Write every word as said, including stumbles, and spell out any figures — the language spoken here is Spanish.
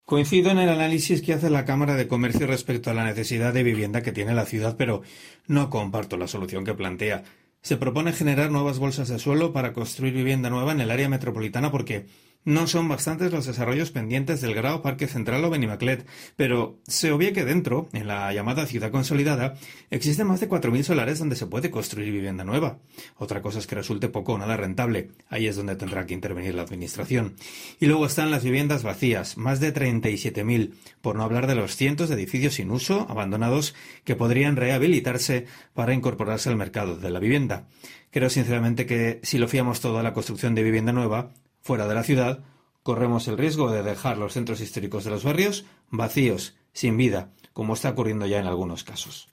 Coincido en el análisis que hace la Cámara de Comercio respecto a la necesidad de vivienda que tiene la ciudad, pero no comparto la solución que plantea. Se propone generar nuevas bolsas de suelo para construir vivienda nueva en el área metropolitana porque no son bastantes los desarrollos pendientes del Grao, Parque Central o Benimaclet, pero se obvia que dentro, en la llamada ciudad consolidada, existen más de cuatro mil solares donde se puede construir vivienda nueva. Otra cosa es que resulte poco o nada rentable. Ahí es donde tendrá que intervenir la Administración. Y luego están las viviendas vacías, más de treinta y siete mil, por no hablar de los cientos de edificios sin uso, abandonados, que podrían rehabilitarse para incorporarse al mercado de la vivienda. Creo sinceramente que si lo fiamos todo a la construcción de vivienda nueva, fuera de la ciudad, corremos el riesgo de dejar los centros históricos de los barrios vacíos, sin vida, como está ocurriendo ya en algunos casos.